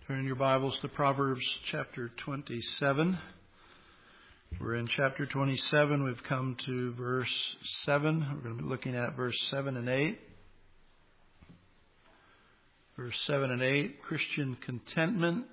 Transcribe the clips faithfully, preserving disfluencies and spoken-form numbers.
Turn your Bibles to Proverbs chapter twenty-seven. We're in chapter twenty-seven. We've come to verse seven. We're going to be looking at verse seven and eight. Verse seven and eight, Christian contentment.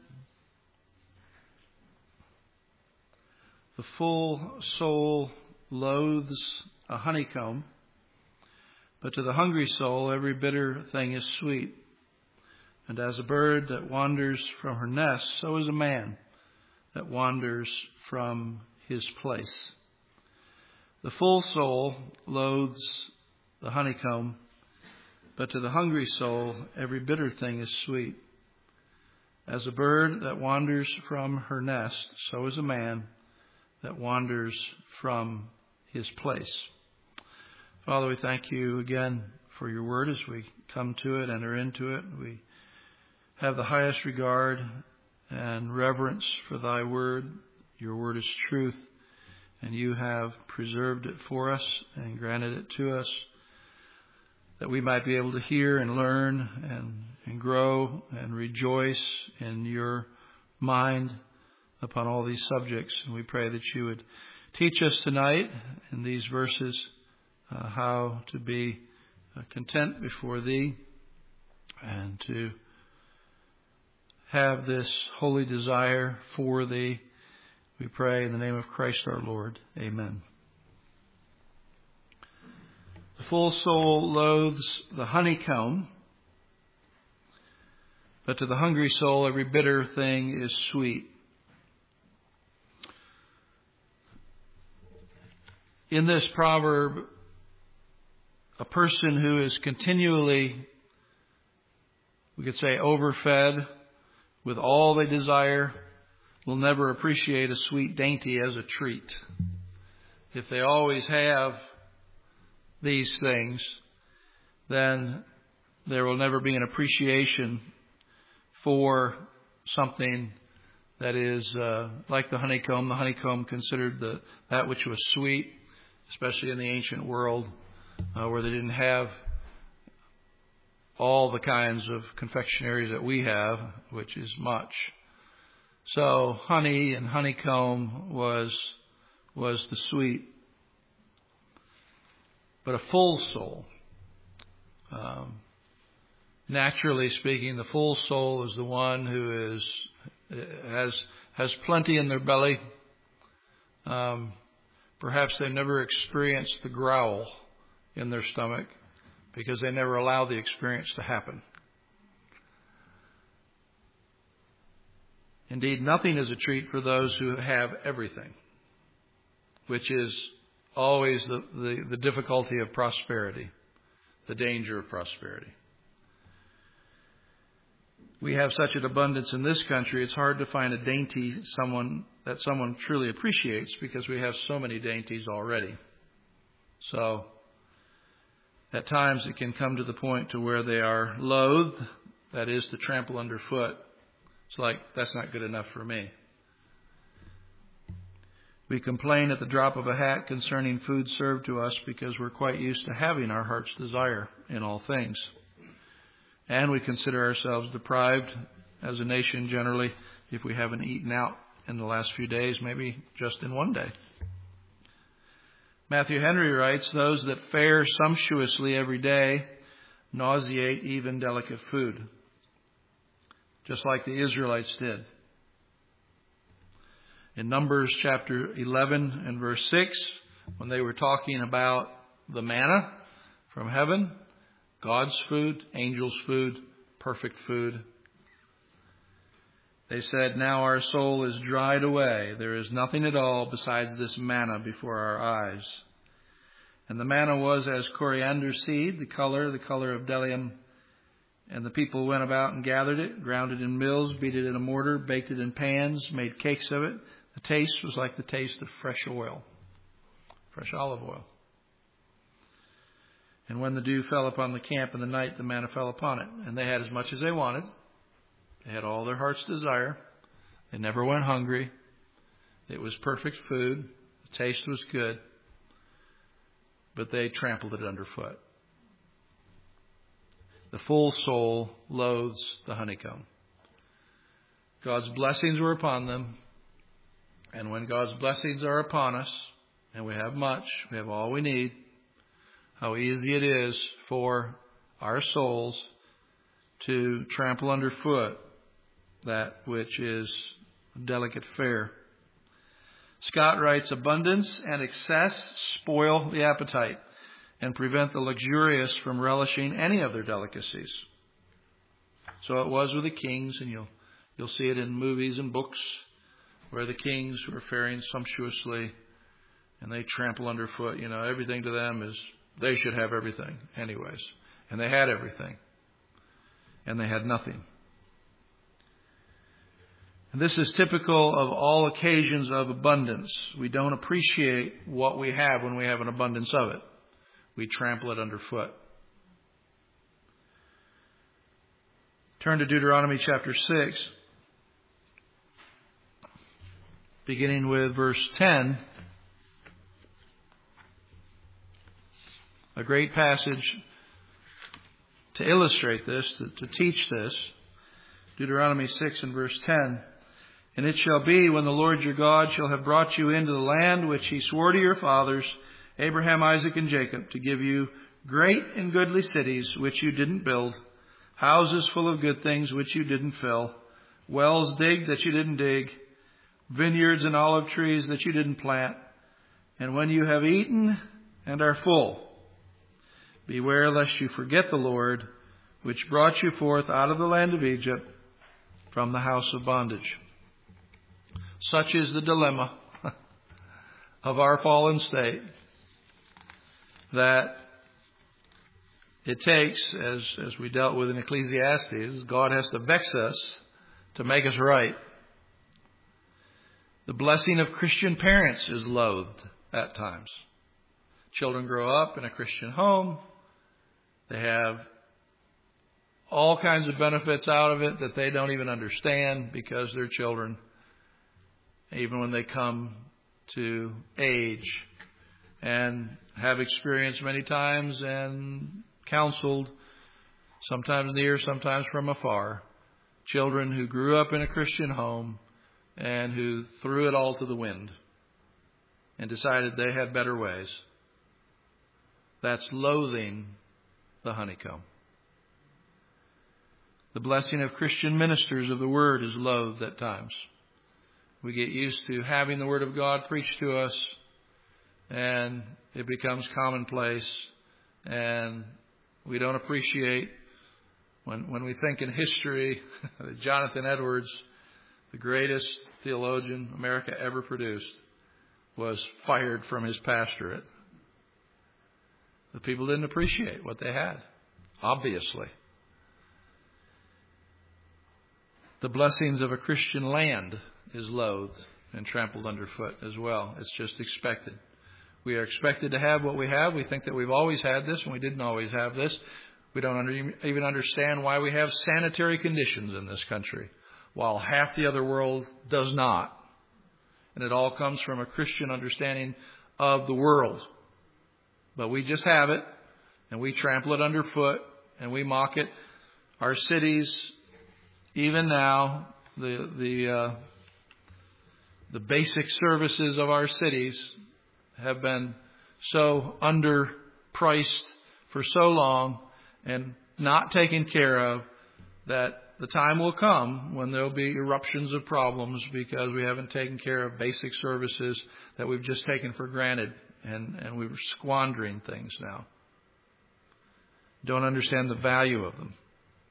The full soul loathes a honeycomb, but to the hungry soul every bitter thing is sweet. And as a bird that wanders from her nest, so is a man that wanders from his place. The full soul loathes the honeycomb, but to the hungry soul every bitter thing is sweet. As a bird that wanders from her nest, so is a man that wanders from his place. Father, we thank you again for your word as we come to it, enter into it. We have the highest regard and reverence for thy word. Your word is truth, and you have preserved it for us and granted it to us that we might be able to hear and learn and, and grow and rejoice in your mind upon all these subjects. And we pray that you would teach us tonight in these verses uh, how to be uh, content before thee and to have this holy desire for thee. We pray in the name of Christ our Lord. Amen. The full soul loathes the honeycomb, but to the hungry soul every bitter thing is sweet. In this proverb, a person who is continually, we could say, overfed with all they desire will never appreciate a sweet dainty as a treat. If they always have these things, then there will never be an appreciation for something that is uh, like the honeycomb. The honeycomb considered the that which was sweet, especially in the ancient world uh, where they didn't have all the kinds of confectionaries that we have, which is much. So honey and honeycomb was was the sweet. But a full soul, um, naturally speaking, the full soul is the one who is has has plenty in their belly. Um, perhaps they've never experienced the growl in their stomach because they never allow the experience to happen. Indeed, nothing is a treat for those who have everything, which is always the, the, the difficulty of prosperity, the danger of prosperity. We have such an abundance in this country, it's hard to find a dainty someone that someone truly appreciates because we have so many dainties already. So at times it can come to the point to where they are loathed, that is to trample underfoot. It's like, that's not good enough for me. We complain at the drop of a hat concerning food served to us because we're quite used to having our heart's desire in all things. And we consider ourselves deprived as a nation generally if we haven't eaten out in the last few days, maybe just in one day. Matthew Henry writes, those that fare sumptuously every day nauseate even delicate food, just like the Israelites did. In Numbers chapter eleven and verse six, when they were talking about the manna from heaven, God's food, angels' food, perfect food, they said, now our soul is dried away. There is nothing at all besides this manna before our eyes. And the manna was as coriander seed, the color, the color of bdellium. And the people went about and gathered it, ground it in mills, beat it in a mortar, baked it in pans, made cakes of it. The taste was like the taste of fresh oil, fresh olive oil. And when the dew fell upon the camp in the night, the manna fell upon it. And they had as much as they wanted. They had all their heart's desire. They never went hungry. It was perfect food. The taste was good. But they trampled it underfoot. The full soul loathes the honeycomb. God's blessings were upon them. And when God's blessings are upon us, and we have much, we have all we need, how easy it is for our souls to trample underfoot that which is delicate fare. Scott writes, abundance and excess spoil the appetite and prevent the luxurious from relishing any of their delicacies. So it was with the kings, and you'll you'll see it in movies and books where the kings were faring sumptuously and they trample underfoot. You know, everything to them is they should have everything anyways. And they had everything. And they had nothing. And this is typical of all occasions of abundance. We don't appreciate what we have when we have an abundance of it. We trample it underfoot. Turn to Deuteronomy chapter six, beginning with verse ten. A great passage to illustrate this, to, to teach this. Deuteronomy six and verse ten. And it shall be when the Lord your God shall have brought you into the land which he swore to your fathers, Abraham, Isaac, and Jacob, to give you great and goodly cities which you didn't build, houses full of good things which you didn't fill, wells digged that you didn't dig, vineyards and olive trees that you didn't plant. And when you have eaten and are full, beware lest you forget the Lord, which brought you forth out of the land of Egypt from the house of bondage. Such is the dilemma of our fallen state, that it takes, as, as we dealt with in Ecclesiastes, God has to vex us to make us right. The blessing of Christian parents is loathed at times. Children grow up in a Christian home. They have all kinds of benefits out of it that they don't even understand because they're children. Even when they come to age and have experienced many times and counseled, sometimes near, sometimes from afar, children who grew up in a Christian home and who threw it all to the wind and decided they had better ways. That's loathing the honeycomb. The blessing of Christian ministers of the Word is loathed at times. We get used to having the Word of God preached to us, and it becomes commonplace, and we don't appreciate when when we think in history that Jonathan Edwards, the greatest theologian America ever produced, was fired from his pastorate. The people didn't appreciate what they had, obviously. The blessings of a Christian land is loathed and trampled underfoot as well. It's just expected. We are expected to have what we have. We think that we've always had this, and we didn't always have this. We don't under, even understand why we have sanitary conditions in this country, while half the other world does not. And it all comes from a Christian understanding of the world. But we just have it, and we trample it underfoot, and we mock it. Our cities, even now, the the uh, the basic services of our cities have been so underpriced for so long and not taken care of that the time will come when there will be eruptions of problems because we haven't taken care of basic services that we've just taken for granted, and, and we're squandering things now. Don't understand the value of them.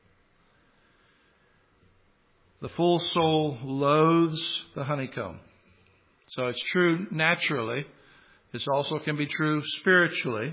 The full soul loathes the honeycomb. So it's true naturally. It also can be true spiritually.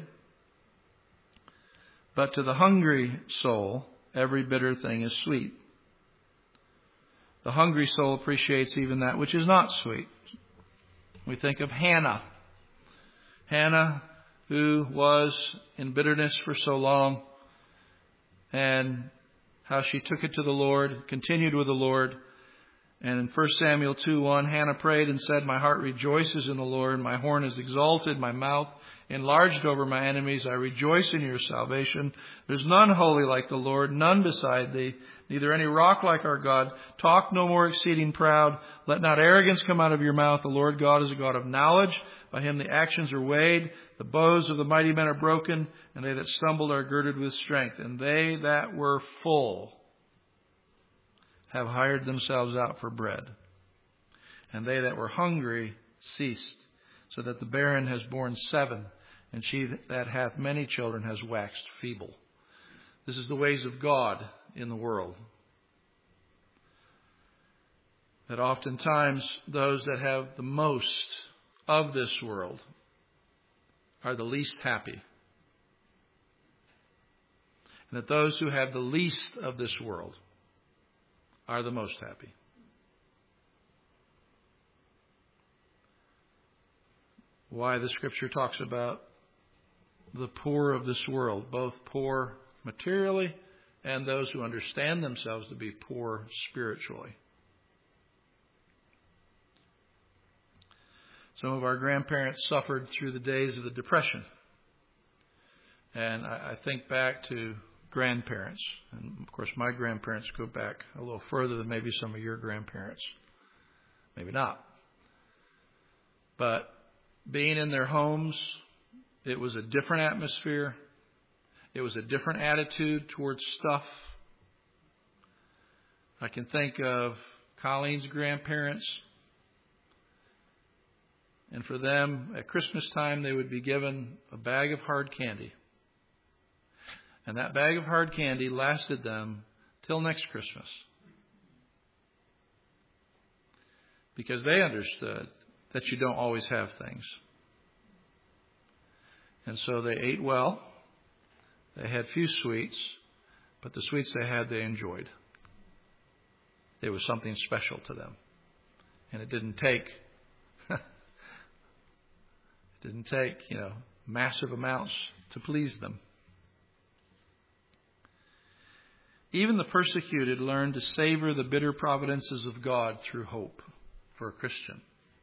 But to the hungry soul, every bitter thing is sweet. The hungry soul appreciates even that which is not sweet. We think of Hannah. Hannah, who was in bitterness for so long, and how she took it to the Lord, continued with the Lord, And in First Samuel two one, Hannah prayed and said, "My heart rejoices in the Lord. My horn is exalted, my mouth enlarged over my enemies. I rejoice in your salvation. There's none holy like the Lord, none beside thee, neither any rock like our God. Talk no more exceeding proud. Let not arrogance come out of your mouth. The Lord God is a God of knowledge. By him the actions are weighed. The bows of the mighty men are broken, and they that stumbled are girded with strength. And they that were full have hired themselves out for bread. And they that were hungry ceased, so that the barren has borne seven, and she that hath many children has waxed feeble." This is the ways of God in the world. That oftentimes those that have the most of this world are the least happy. And that those who have the least of this world are the most happy. Why the Scripture talks about the poor of this world, both poor materially and those who understand themselves to be poor spiritually. Some of our grandparents suffered through the days of the Depression. And I, I think back to grandparents. And of course, my grandparents go back a little further than maybe some of your grandparents. Maybe not. But being in their homes, it was a different atmosphere. It was a different attitude towards stuff. I can think of Colleen's grandparents. And for them, at Christmas time, they would be given a bag of hard candy. And that bag of hard candy lasted them till next Christmas. Because they understood that you don't always have things. And so they ate well. They had few sweets. But the sweets they had, they enjoyed. It was something special to them. And it didn't take, it didn't take, you know, massive amounts to please them. Even the persecuted learn to savor the bitter providences of God through hope for a Christian.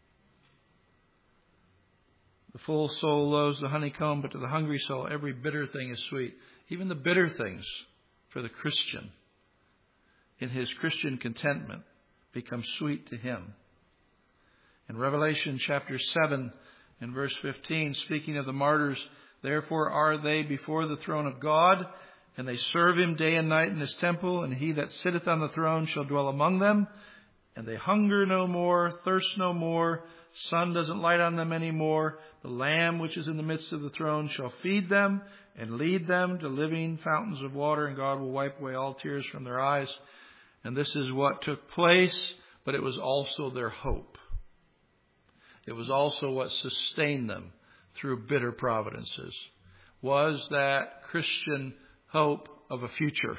The full soul loathes the honeycomb, but to the hungry soul every bitter thing is sweet. Even the bitter things for the Christian, in his Christian contentment, become sweet to him. In Revelation chapter seven and verse fifteen, speaking of the martyrs, "Therefore are they before the throne of God, and they serve him day and night in his temple, and he that sitteth on the throne shall dwell among them. And they hunger no more, thirst no more, sun doesn't light on them any more. The Lamb which is in the midst of the throne shall feed them and lead them to living fountains of water, and God will wipe away all tears from their eyes." And this is what took place, but it was also their hope. It was also what sustained them through bitter providences, was that Christian hope of a future.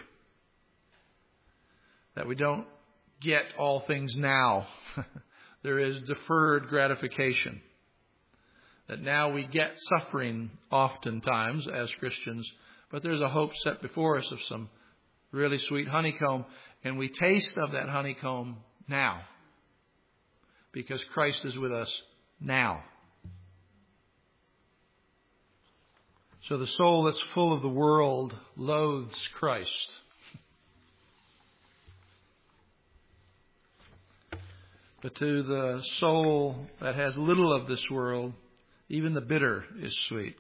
That we don't get all things now. There is deferred gratification. That now we get suffering oftentimes as Christians, but there's a hope set before us of some really sweet honeycomb, and we taste of that honeycomb now. Because Christ is with us now. So the soul that's full of the world loathes Christ. But to the soul that has little of this world, even the bitter is sweet.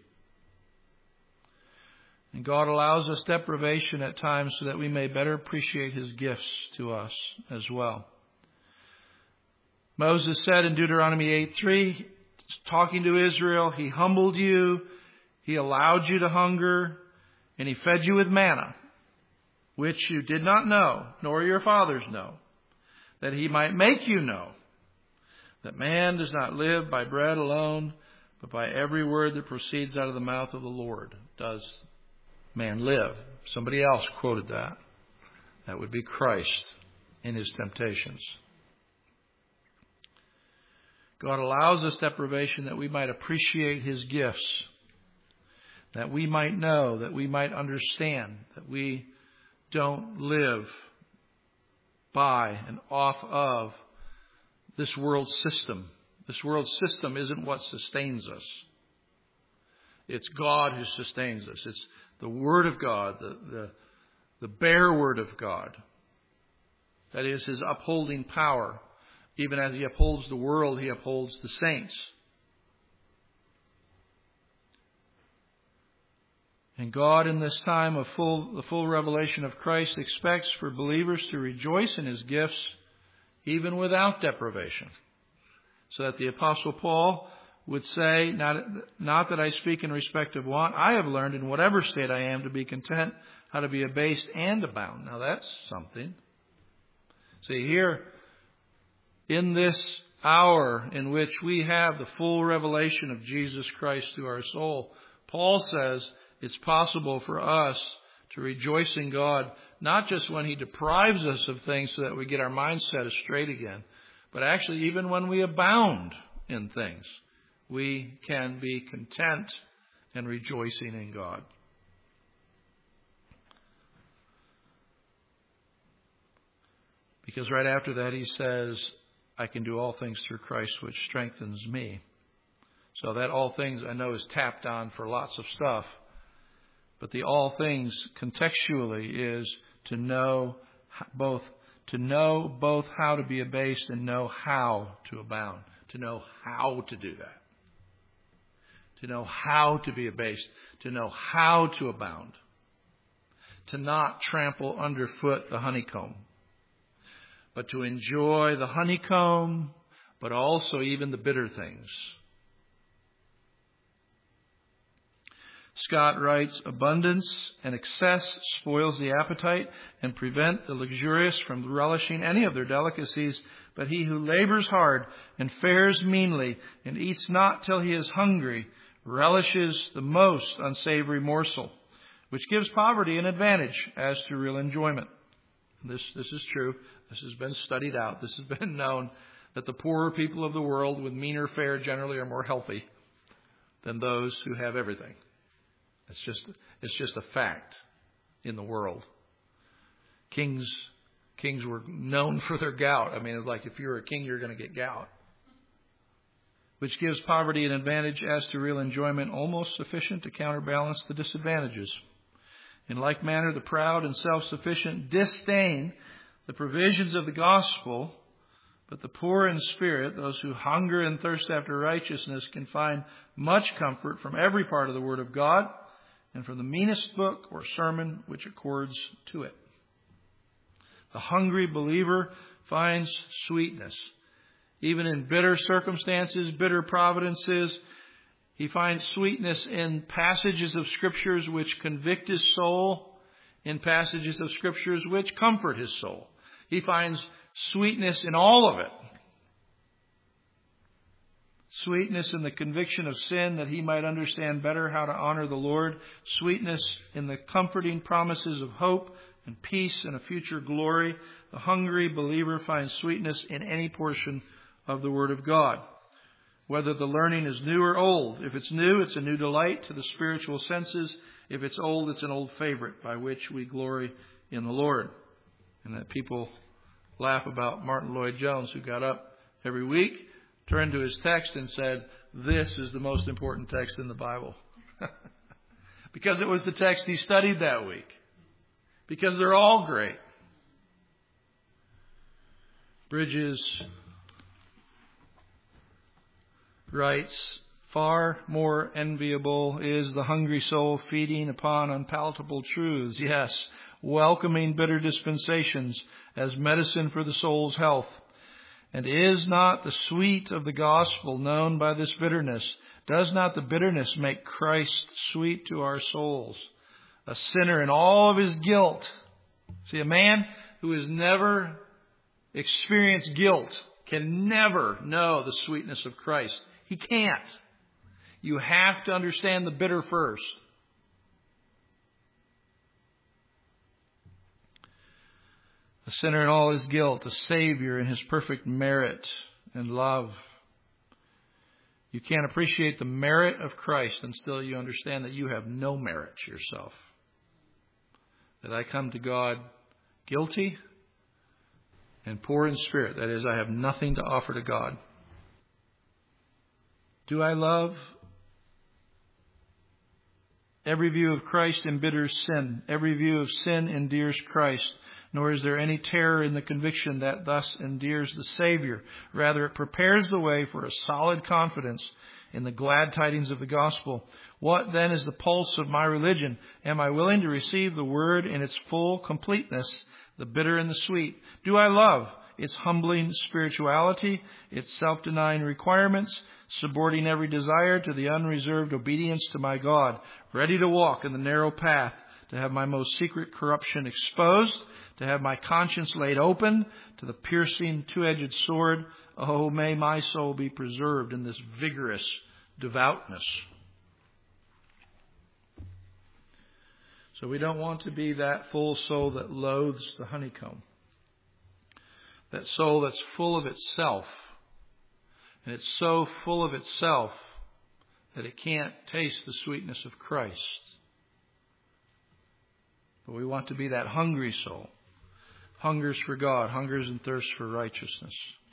And God allows us deprivation at times so that we may better appreciate his gifts to us as well. Moses said in Deuteronomy eight three, talking to Israel, he humbled you, he allowed you to hunger, and he fed you with manna, which you did not know, nor your fathers know, that he might make you know that man does not live by bread alone, but by every word that proceeds out of the mouth of the Lord does man live. Somebody else quoted that. That would be Christ in his temptations. God allows us deprivation that we might appreciate his gifts, that we might know, that we might understand, that we don't live by and off of this world system. This world system isn't what sustains us. It's God who sustains us. It's the Word of God, the, the, the bare Word of God. That is His upholding power. Even as He upholds the world, He upholds the saints. And God, in this time of full, the full revelation of Christ, expects for believers to rejoice in His gifts, even without deprivation. So that the Apostle Paul would say, not, not that I speak in respect of want, I have learned in whatever state I am to be content, how to be abased and abound. Now that's something. See, here, in this hour in which we have the full revelation of Jesus Christ to our soul, Paul says it's possible for us to rejoice in God, not just when He deprives us of things so that we get our mind set straight again, but actually even when we abound in things, we can be content and rejoicing in God. Because right after that he says, I can do all things through Christ which strengthens me. So that all things I know is tapped on for lots of stuff. But the all things contextually is to know both to know both how to be abased and know how to abound. To know how to do that. To know how to be abased. To know how to abound. To not trample underfoot the honeycomb. But to enjoy the honeycomb, but also even the bitter things. Scott writes, abundance and excess spoils the appetite and prevent the luxurious from relishing any of their delicacies. But he who labors hard and fares meanly and eats not till he is hungry relishes the most unsavory morsel, which gives poverty an advantage as to real enjoyment. This, this is true. This has been studied out. This has been known that the poorer people of the world with meaner fare generally are more healthy than those who have everything. It's just, it's just a fact in the world. Kings, kings were known for their gout. I mean, it's like if you're a king, you're going to get gout. Which gives poverty an advantage as to real enjoyment, almost sufficient to counterbalance the disadvantages. In like manner, the proud and self-sufficient disdain the provisions of the gospel, but the poor in spirit, those who hunger and thirst after righteousness, can find much comfort from every part of the Word of God and from the meanest book or sermon which accords to it. The hungry believer finds sweetness. Even in bitter circumstances, bitter providences, he finds sweetness in passages of Scriptures which convict his soul, in passages of Scriptures which comfort his soul. He finds sweetness in all of it. Sweetness in the conviction of sin that he might understand better how to honor the Lord. Sweetness in the comforting promises of hope and peace and a future glory. The hungry believer finds sweetness in any portion of the Word of God. Whether the learning is new or old. If it's new, it's a new delight to the spiritual senses. If it's old, it's an old favorite by which we glory in the Lord. And that people laugh about Martin Lloyd-Jones, who got up every week, turned to his text and said, this is the most important text in the Bible. Because it was the text he studied that week. Because they're all great. Bridges writes, far more enviable is the hungry soul feeding upon unpalatable truths. Yes, welcoming bitter dispensations as medicine for the soul's health. And is not the sweet of the gospel known by this bitterness? Does not the bitterness make Christ sweet to our souls? A sinner in all of his guilt. See, a man who has never experienced guilt can never know the sweetness of Christ. He can't. You have to understand the bitter first. A sinner in all his guilt, a Savior in his perfect merit and love. You can't appreciate the merit of Christ until you understand that you have no merit yourself. That I come to God guilty and poor in spirit. That is, I have nothing to offer to God. Do I love? Every view of Christ embitters sin. Every view of sin endears Christ. Nor is there any terror in the conviction that thus endears the Savior. Rather, it prepares the way for a solid confidence in the glad tidings of the gospel. What then is the pulse of my religion? Am I willing to receive the word in its full completeness, the bitter and the sweet? Do I love its humbling spirituality, its self-denying requirements, subordinating every desire to the unreserved obedience to my God, ready to walk in the narrow path, to have my most secret corruption exposed, to have my conscience laid open to the piercing two-edged sword? Oh, may my soul be preserved in this vigorous devoutness. So we don't want to be that full soul that loathes the honeycomb. That soul that's full of itself. And it's so full of itself that it can't taste the sweetness of Christ. But we want to be that hungry soul. Hungers for God, hungers and thirsts for righteousness.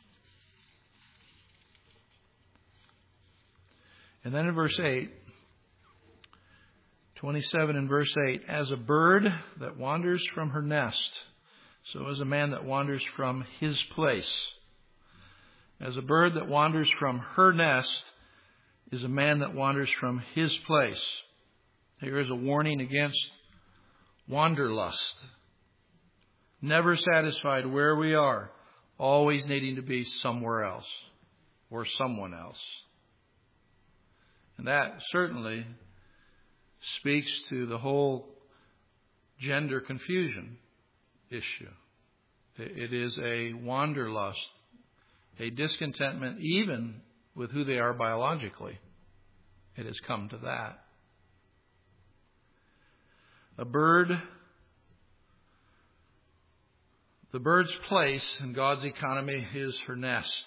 And then in verse eight, twenty-seven and verse eight, as a bird that wanders from her nest, so is a man that wanders from his place. As a bird that wanders from her nest is a man that wanders from his place. Here is a warning against wanderlust. Never satisfied where we are, always needing to be somewhere else or someone else. And that certainly speaks to the whole gender confusion issue. It is a wanderlust, a discontentment even with who they are biologically. It has come to that. A bird, the bird's place in God's economy is her nest.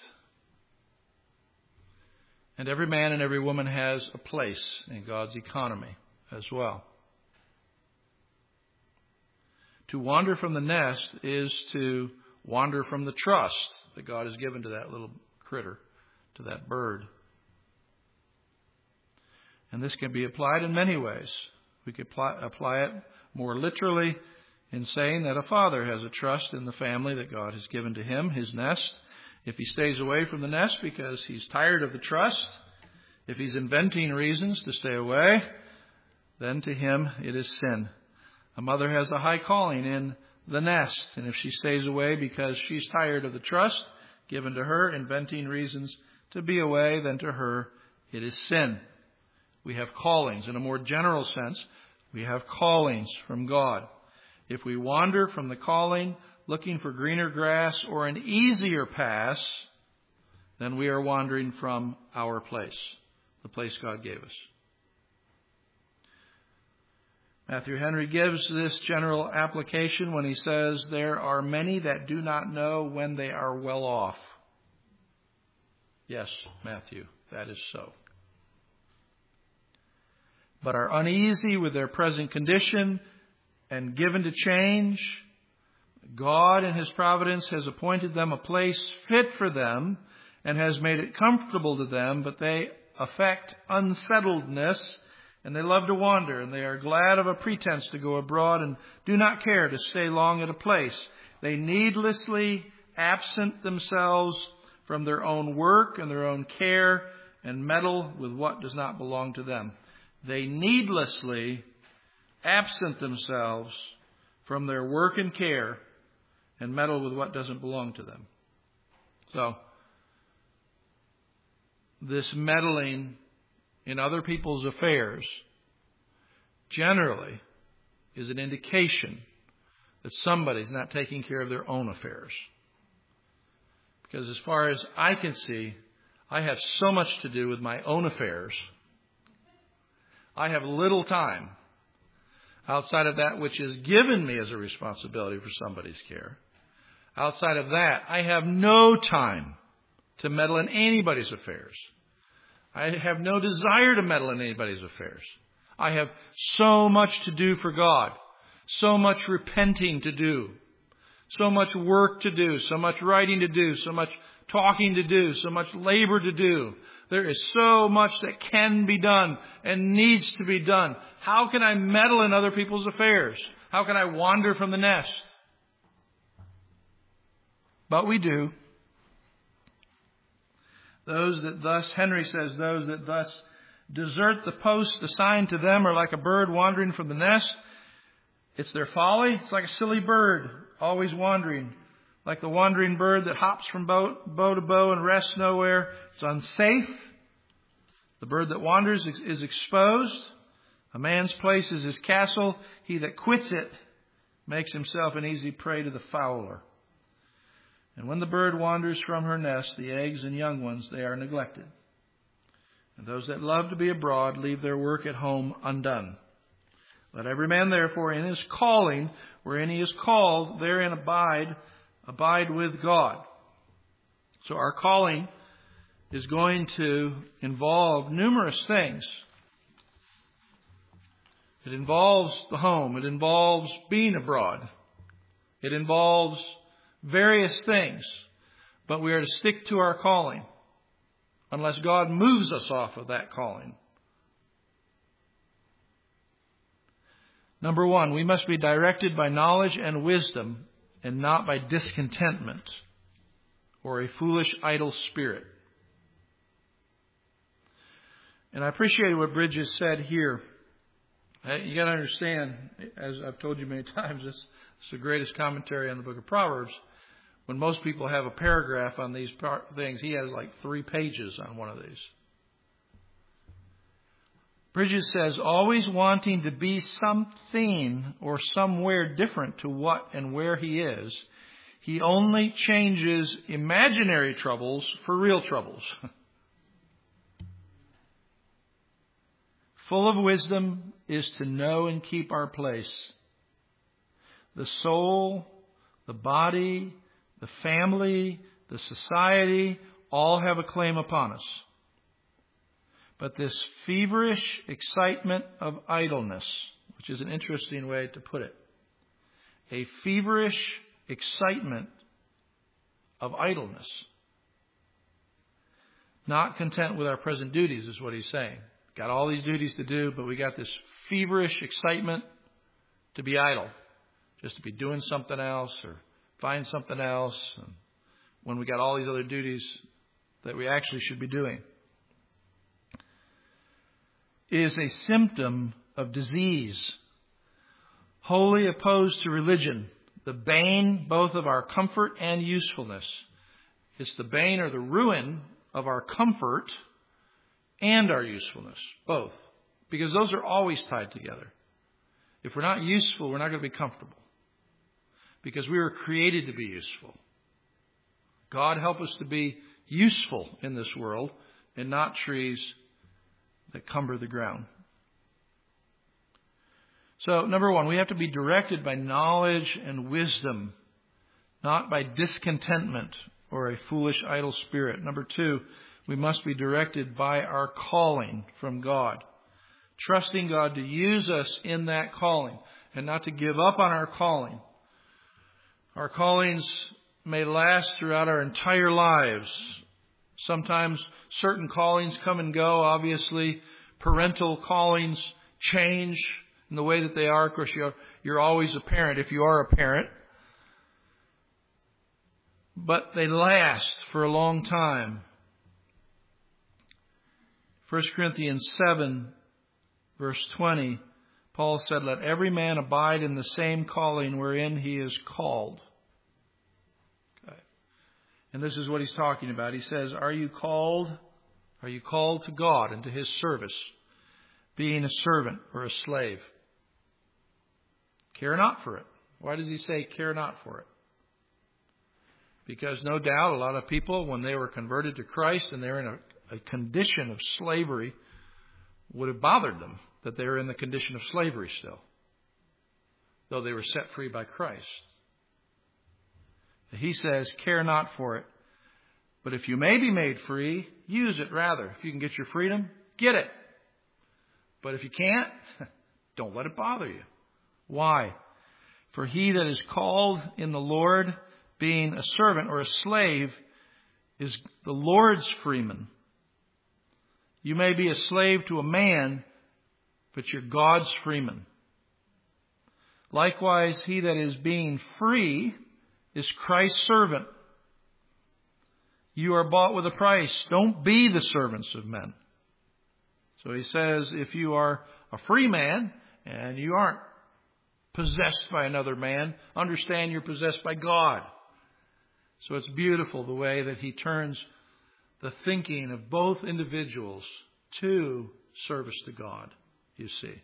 And every man and every woman has a place in God's economy as well. To wander from the nest is to wander from the trust that God has given to that little critter, to that bird. And this can be applied in many ways. We could apply, apply it more literally in saying that a father has a trust in the family that God has given to him, his nest. If he stays away from the nest because he's tired of the trust, if he's inventing reasons to stay away, then to him it is sin. A mother has a high calling in the nest, and if she stays away because she's tired of the trust given to her, inventing reasons to be away, then to her it is sin. We have callings. In a more general sense, we have callings from God. If we wander from the calling, looking for greener grass or an easier pass, then we are wandering from our place, the place God gave us. Matthew Henry gives this general application when he says, there are many that do not know when they are well off. Yes, Matthew, that is so. But are uneasy with their present condition and given to change. God in His providence has appointed them a place fit for them and has made it comfortable to them, but they affect unsettledness and they love to wander, and they are glad of a pretense to go abroad and do not care to stay long at a place. They needlessly absent themselves from their own work and their own care and meddle with what does not belong to them. They needlessly absent themselves from their work and care and meddle with what doesn't belong to them. So, this meddling in other people's affairs generally is an indication that somebody's not taking care of their own affairs. Because as far as I can see, I have so much to do with my own affairs. I have little time outside of that which is given me as a responsibility for somebody's care. Outside of that, I have no time to meddle in anybody's affairs. I have no desire to meddle in anybody's affairs. I have so much to do for God, so much repenting to do, So much work to do, so much writing to do, so much talking to do, so much labor to do. There is so much that can be done and needs to be done. How can I meddle in other people's affairs? How can I wander from the nest? But we do. Those that thus, Henry says, those that thus desert the post assigned to them are like a bird wandering from the nest. It's their folly. It's like a silly bird, always wandering. Like the wandering bird that hops from bow, bow to bow and rests nowhere. It's unsafe. The bird that wanders is exposed. A man's place is his castle. He that quits it makes himself an easy prey to the fowler. And when the bird wanders from her nest, the eggs and young ones, they are neglected. And those that love to be abroad leave their work at home undone. Let every man therefore in his calling, wherein he is called, therein abide, abide with God. So our calling is going to involve numerous things. It involves the home. It involves being abroad. It involves various things. But we are to stick to our calling unless God moves us off of that calling. Number one, we must be directed by knowledge and wisdom and not by discontentment or a foolish, idle spirit. And I appreciate what Bridges said here. You got to understand, as I've told you many times, this is the greatest commentary on the book of Proverbs. When most people have a paragraph on these things, he has like three pages on one of these. Bridges says, always wanting to be something or somewhere different to what and where he is, he only changes imaginary troubles for real troubles. Full of wisdom is to know and keep our place. The soul, the body, the family, the society, all have a claim upon us. But this feverish excitement of idleness, which is an interesting way to put it, a feverish excitement of idleness, not content with our present duties is what he's saying. Got all these duties to do, but we got this feverish excitement to be idle, just to be doing something else or find something else, and when we got all these other duties that we actually should be doing. It is a symptom of disease, wholly opposed to religion, the bane both of our comfort and usefulness. It's the bane or the ruin of our comfort and our usefulness, both, because those are always tied together. If we're not useful, we're not going to be comfortable, because we were created to be useful. God help us to be useful in this world and not trees that cumber the ground. So, number one, we have to be directed by knowledge and wisdom, not by discontentment or a foolish, idle spirit. Number two, we must be directed by our calling from God, trusting God to use us in that calling and not to give up on our calling. Our callings may last throughout our entire lives. Sometimes certain callings come and go. Obviously, parental callings change in the way that they are. Of course, you're, you're always a parent if you are a parent. But they last for a long time. First Corinthians seven, verse twenty, Paul said, let every man abide in the same calling wherein he is called. Okay. And this is what he's talking about. He says, are you called? Are you called to God and to his service, being a servant or a slave? Care not for it. Why does he say care not for it? Because no doubt a lot of people, when they were converted to Christ and they're in a a condition of slavery, would have bothered them that they were in the condition of slavery still, though they were set free by Christ. He says, care not for it. But if you may be made free, use it rather. If you can get your freedom, get it. But if you can't, don't let it bother you. Why? For he that is called in the Lord, being a servant or a slave, is the Lord's freeman. You may be a slave to a man, but you're God's freeman. Likewise, he that is being free is Christ's servant. You are bought with a price. Don't be the servants of men. So he says, if you are a free man and you aren't possessed by another man, understand you're possessed by God. So it's beautiful the way that he turns the thinking of both individuals to service to God, you see.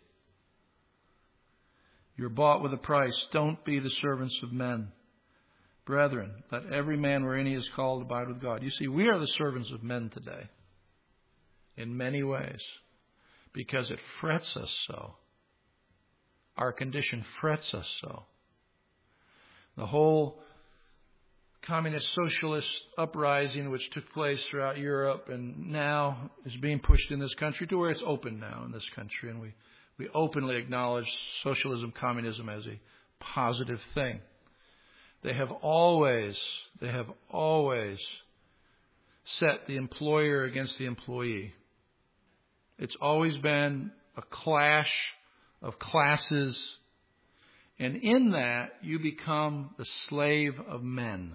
You're bought with a price. Don't be the servants of men. Brethren, let every man wherein he is called abide with God. You see, we are the servants of men today in many ways because it frets us so. Our condition frets us so. The whole communist socialist uprising which took place throughout Europe and now is being pushed in this country to where it's open now in this country. And we, we openly acknowledge socialism, communism as a positive thing. They have always, they have always set the employer against the employee. It's always been a clash of classes. And in that, you become the slave of men.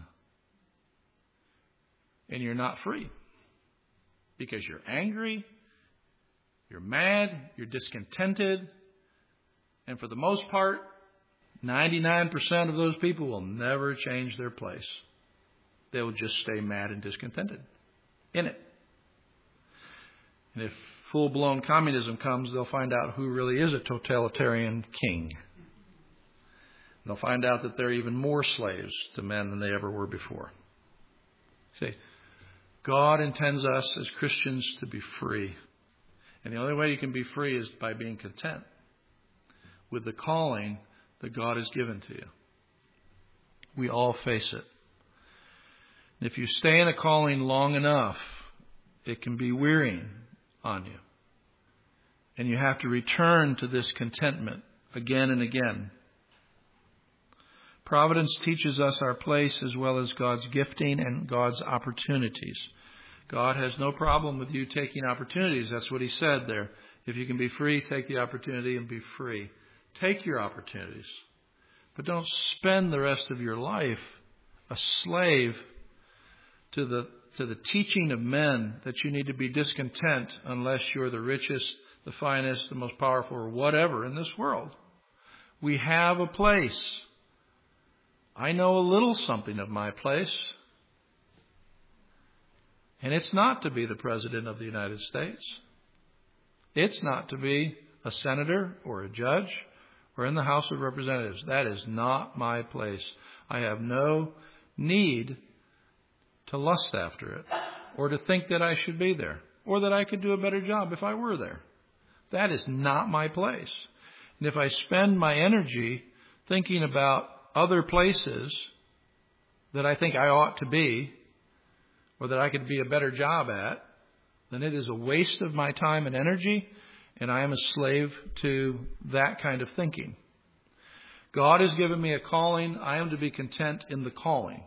And you're not free. Because you're angry, you're mad, you're discontented. And for the most part, ninety-nine percent of those people will never change their place. They will just stay mad and discontented in it. And if full-blown communism comes, they'll find out who really is a totalitarian king. They'll find out that they're even more slaves to men than they ever were before. See, God intends us as Christians to be free. And the only way you can be free is by being content with the calling that God has given to you. We all face it. And if you stay in a calling long enough, it can be wearying on you. And you have to return to this contentment again and again. Providence teaches us our place as well as God's gifting and God's opportunities. God has no problem with you taking opportunities. That's what he said there. If you can be free, take the opportunity and be free. Take your opportunities. But don't spend the rest of your life a slave to the, to the teaching of men that you need to be discontent unless you're the richest, the finest, the most powerful, or whatever in this world. We have a place. I know a little something of my place. And it's not to be the President of the United States. It's not to be a senator or a judge or in the House of Representatives. That is not my place. I have no need to lust after it or to think that I should be there or that I could do a better job if I were there. That is not my place. And if I spend my energy thinking about other places that I think I ought to be or that I could be a better job at, then it is a waste of my time and energy, and I am a slave to that kind of thinking. God has given me a calling. I am to be content in the calling.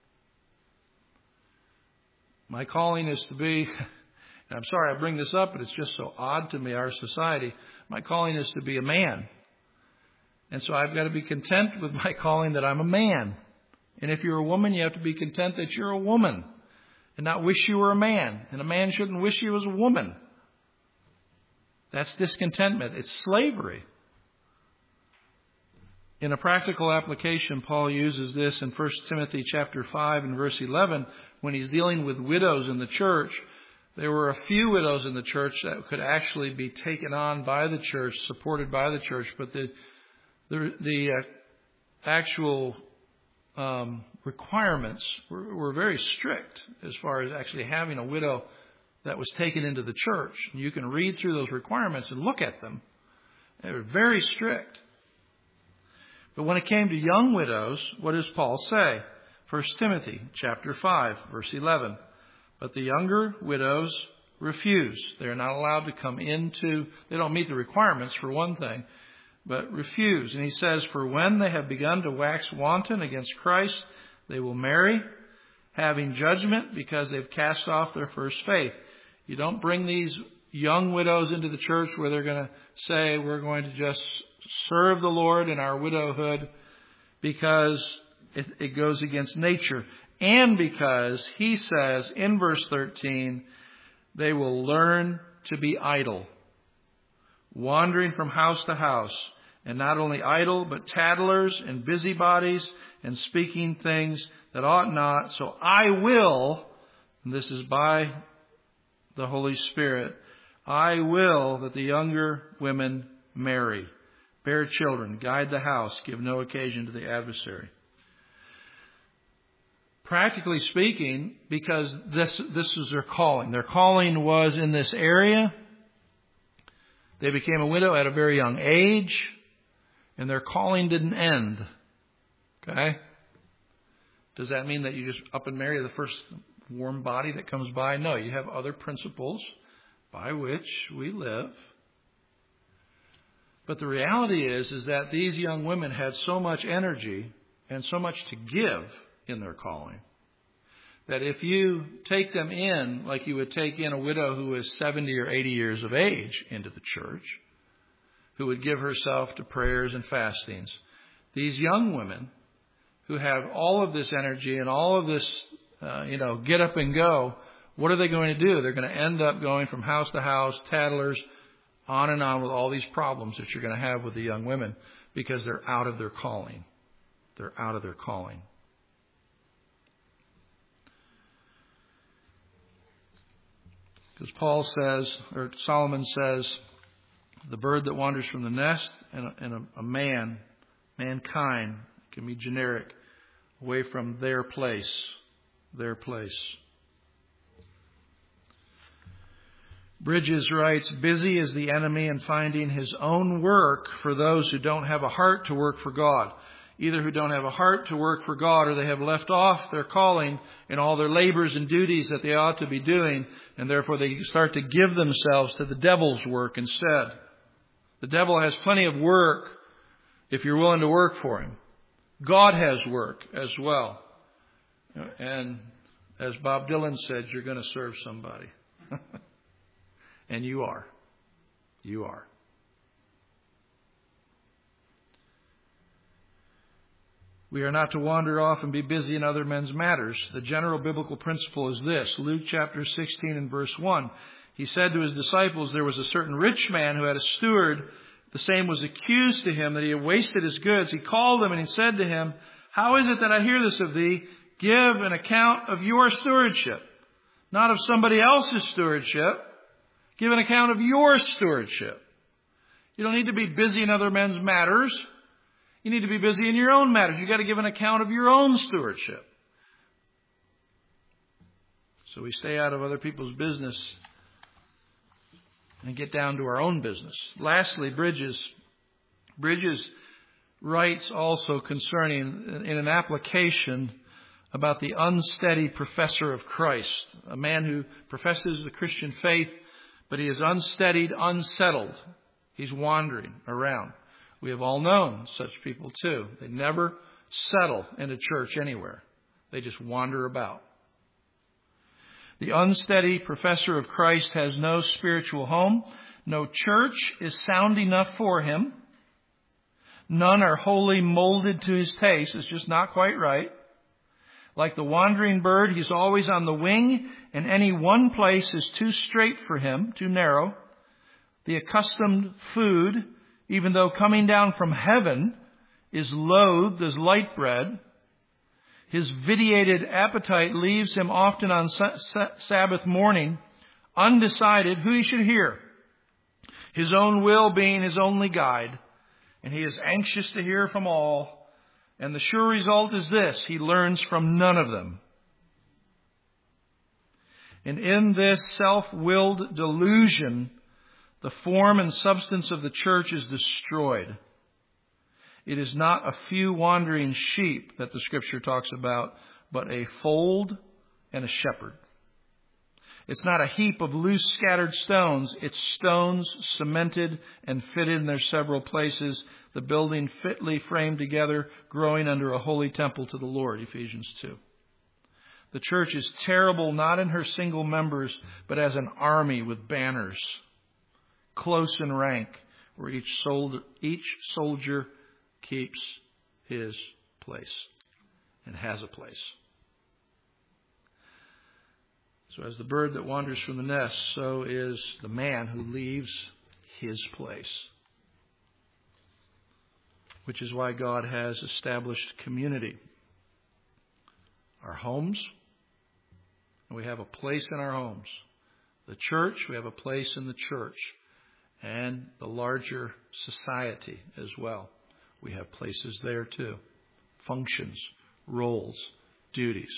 My calling is to be, and I'm sorry I bring this up, but it's just so odd to me, our society. My calling is to be a man. And so I've got to be content with my calling that I'm a man. And if you're a woman, you have to be content that you're a woman and not wish you were a man. And a man shouldn't wish he was a woman. That's discontentment. It's slavery. In a practical application, Paul uses this in First Timothy chapter five and verse eleven when he's dealing with widows in the church. There were a few widows in the church that could actually be taken on by the church, supported by the church, but the the, the uh, actual um, requirements were, were very strict as far as actually having a widow that was taken into the church. And you can read through those requirements and look at them. They were very strict. But when it came to young widows, what does Paul say? First Timothy chapter five, verse eleven. But the younger widows refuse. They are not allowed to come into, they don't meet the requirements for one thing. but refuse. And he says, for when they have begun to wax wanton against Christ, they will marry, having judgment because they've cast off their first faith. You don't bring these young widows into the church where they're going to say, we're going to just serve the Lord in our widowhood, because it, it goes against nature. And because he says in verse thirteen, they will learn to be idle, wandering from house to house, and not only idle, but tattlers and busybodies, and speaking things that ought not. So I will, and this is by the Holy Spirit, I will that the younger women marry, bear children, guide the house, give no occasion to the adversary. Practically speaking, because this this is their calling. Their calling was in this area. They became a widow at a very young age, and their calling didn't end. Okay? Does that mean that you just up and marry the first warm body that comes by? No, you have other principles by which we live. But the reality is, is that these young women had so much energy and so much to give in their calling, that if you take them in like you would take in a widow who is seventy or eighty years of age into the church, who would give herself to prayers and fastings, these young women who have all of this energy and all of this, uh, you know, get up and go, what are they going to do? They're going to end up going from house to house, tattlers, on and on with all these problems that you're going to have with the young women, because they're out of their calling. They're out of their calling. Because Paul says, or Solomon says, the bird that wanders from the nest, and a, and a, a man, mankind, can be generic, away from their place, their place. Bridges writes, busy is the enemy in finding his own work for those who don't have a heart to work for God. Either who don't have a heart to work for God, or they have left off their calling in all their labors and duties that they ought to be doing, and therefore they start to give themselves to the devil's work instead. The devil has plenty of work if you're willing to work for him. God has work as well. And as Bob Dylan said, you're going to serve somebody. And you are. You are. We are not to wander off and be busy in other men's matters. The general biblical principle is this. Luke chapter sixteen and verse one. He said to his disciples, there was a certain rich man who had a steward. The same was accused to him that he had wasted his goods. He called him and he said to him, how is it that I hear this of thee? Give an account of your stewardship, not of somebody else's stewardship. Give an account of your stewardship. You don't need to be busy in other men's matters. You need to be busy in your own matters. You've got to give an account of your own stewardship. So we stay out of other people's business and get down to our own business. Lastly, Bridges. Bridges writes also concerning, in an application, about the unsteady professor of Christ. A man who professes the Christian faith, but he is unsteadied, unsettled. He's wandering around. We have all known such people too. They never settle in a church anywhere. They just wander about. The unsteady professor of Christ has no spiritual home. No church is sound enough for him. None are wholly molded to his taste. It's just not quite right. Like the wandering bird, he's always on the wing, and any one place is too straight for him, too narrow. The accustomed food, even though coming down from heaven, is loathed as light bread. His vitiated appetite leaves him often on Sabbath morning, undecided who he should hear, his own will being his only guide. And he is anxious to hear from all. And the sure result is this: he learns from none of them. And in this self-willed delusion, the form and substance of the church is destroyed. It is not a few wandering sheep that the Scripture talks about, but a fold and a shepherd. It's not a heap of loose scattered stones. It's stones cemented and fitted in their several places, the building fitly framed together, growing under a holy temple to the Lord, Ephesians two. The church is terrible not in her single members, but as an army with banners, close in rank, where each soldier, each soldier keeps his place and has a place. So as the bird that wanders from the nest, so is the man who leaves his place. Which is why God has established community. Our homes, and we have a place in our homes. The church, we have a place in the church. And the larger society as well. We have places there too. Functions, roles, duties.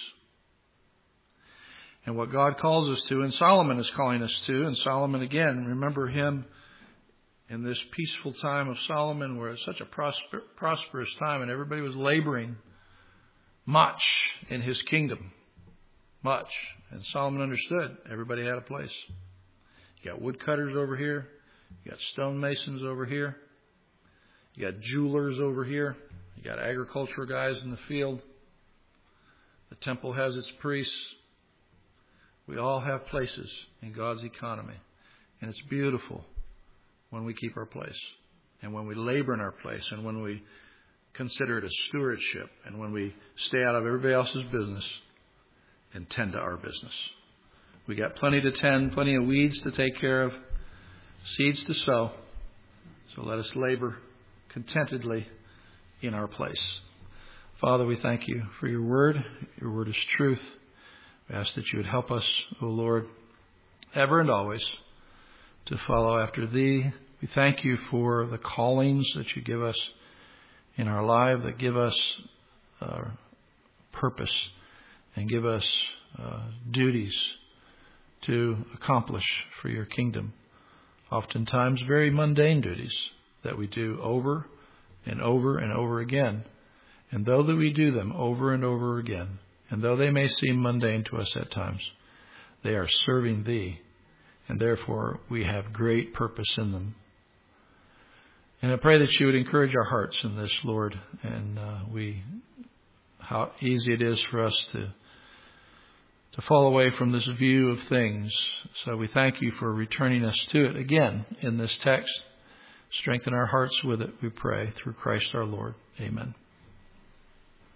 And what God calls us to, and Solomon is calling us to, and Solomon again, remember him in this peaceful time of Solomon where it's such a prosper, prosperous time and everybody was laboring much in his kingdom. Much. And Solomon understood everybody had a place. You got woodcutters over here. You got stonemasons over here. You got jewelers over here. You got agricultural guys in the field. The temple has its priests. We all have places in God's economy. And it's beautiful when we keep our place. And when we labor in our place. And when we consider it a stewardship. And when we stay out of everybody else's business and tend to our business. We got plenty to tend, plenty of weeds to take care of, seeds to sow. So let us labor contentedly in our place. Father, we thank you for your word. Your word is truth. We ask that you would help us, O Lord, ever and always to follow after thee. We thank you for the callings that you give us in our life, that give us uh, purpose and give us uh, duties to accomplish for your kingdom. Oftentimes very mundane duties that we do over and over and over again. And though that we do them over and over again, and though they may seem mundane to us at times, they are serving thee, and therefore we have great purpose in them. And I pray that you would encourage our hearts in this, Lord, and uh, we, how easy it is for us to to fall away from this view of things. So we thank you for returning us to it again in this text. Strengthen our hearts with it, we pray, through Christ our Lord. Amen.